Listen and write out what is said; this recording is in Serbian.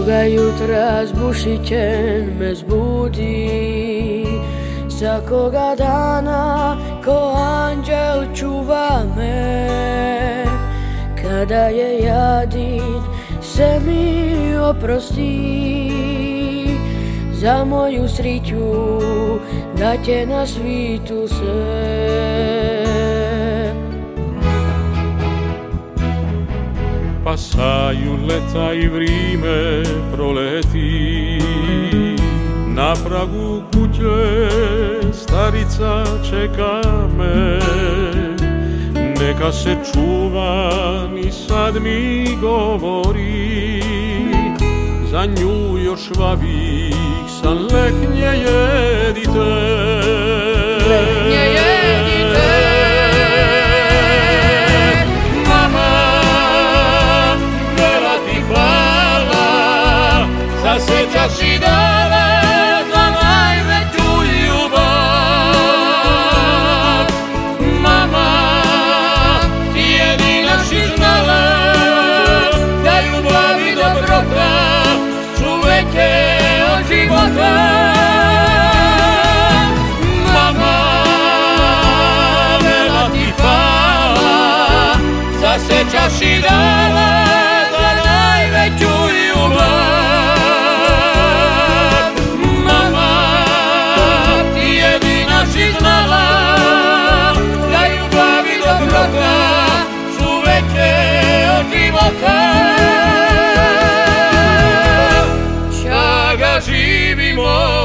Svoga jutra zbušićen me zbudi, svakoga dana ko anđel čuva me. Kada je jadin se mi oprosti, za moju sriću da će na svitu sve. Pasaju leta i vrime proleti, na pragu kuće starica čeka me. Neka se čuva, ni sad mi govori, za nju još vavih san lehnje jedite. Lehnje jedite. Sjećaš i dana za najveću ljubav. Mama, ti jedina si znala da ljubav i dobrota su veće od života. Mama, vela ti hvala, zasjećaš i dana za najveću ljubav. Čaga živimo